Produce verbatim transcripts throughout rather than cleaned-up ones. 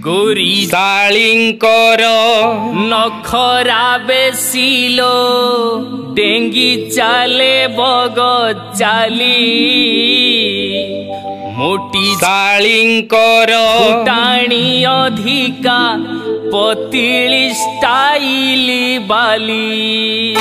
गोरी शालींकर नखरा बेसिलो डेंगी चाले बग चाली मोटी शालींकर टाणी अधिका पतिली स्टाइली बाली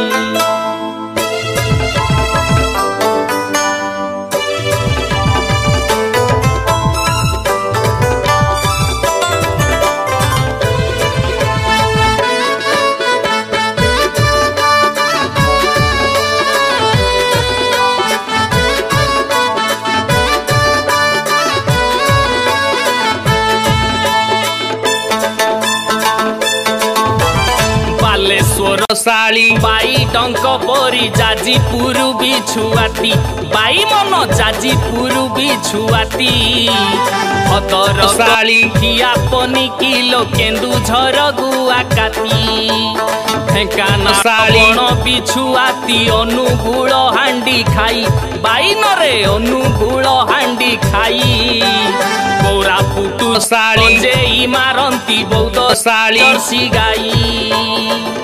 साली बाई टंक परी जाजीपुर भी छुआती बाई मन जाजीपुर भी छुआती भतर साली खिया पनी किलो केन्दुझर गुआकाती ढेंकाना साली भी छुआती अनुगुल हांडी खाई बाई नरे अनुगुल हांडी खाई कोरापुटु साली जे मारंती बौद्ध साली जर्सी गाई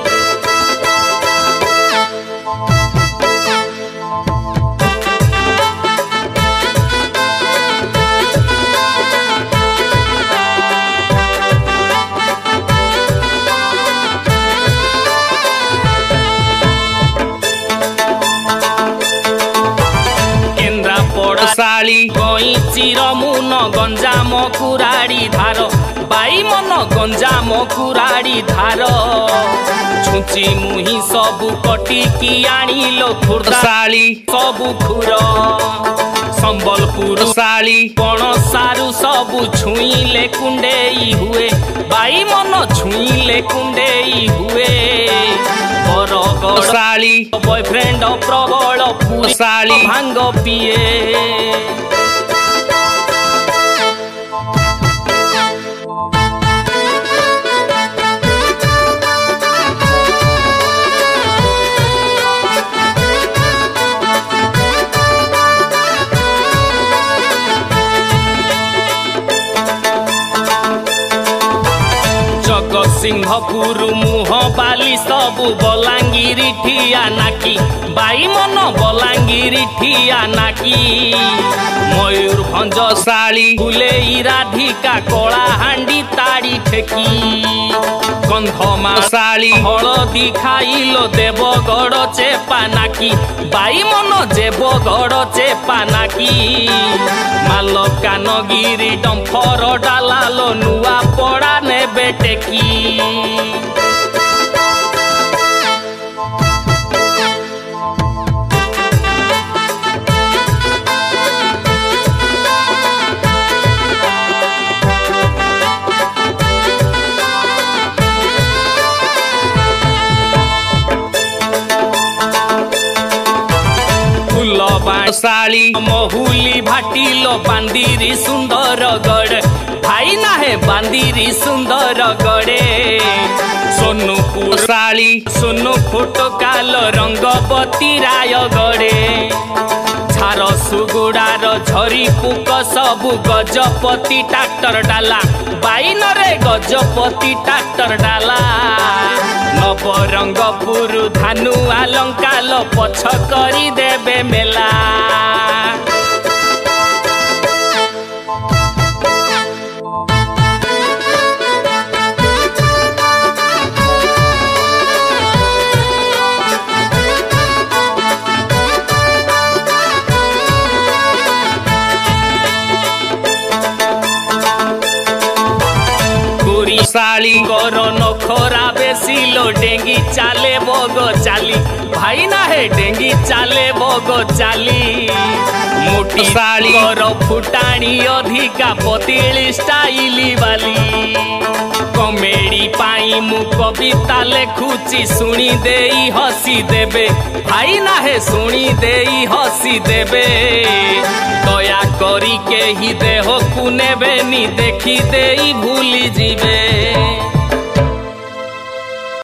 साली गई चिरमुन गंजाम कुराड़ी धार बाई मन गंजाम कुराड़ी धार छुची मुही सबु कटिकी आनिलो खुर्दा साली सबु खुर संबलपुर साली पण सारू सबु छुईले कुंडेई हुए बाई मन छुईले कुंडेई हुए साली बॉयफ्रेंड प्रबल पूरी साली भांग पिए सिंहपुर मुह बाली सबु बलांगीर ठिया नाकी बाई मन बलांगीर ठिया नाकी मयूरभंज साली फुले राधिका कला हांडी ताड़ी ठेकी कंधमा साली हलदी खाइलो देवगढ़ चेपा नाकी बाई मन देवगढ़ चेपा नाकी मालकानगिरी डंफर डालालो नुआ पड़ा ने बेटेकी साली महुली भाटिलो बांदीरी सुंदर गढ़ भाई ना है बांदीरी सुंदर गड़े सोनुपुर साली सोनु फोटो कालो रंगवती राय गड़े झार सुगुड़ार झरी पुक सबु गजपति ट्रैक्टर डाला बाई नरे गजपति ट्रैक्टर डाला नवरंगपुर धानु आलंकाल पछ करी देबे मेला साली करो नखरा बेसिलो डेंगी चाले बगो चाली भाई ना है डेंगी चाले बगो चाली मोटी साली करो फुटाणी अधिका पतिली स्टाइली वाली कमेडी पाई मु कविता लेखुची सुनी देई हसी देबे भाई ना है सुनी देई हसी देबे दया करी के ही देह को नेबे नी देखी देई भूली जीवे।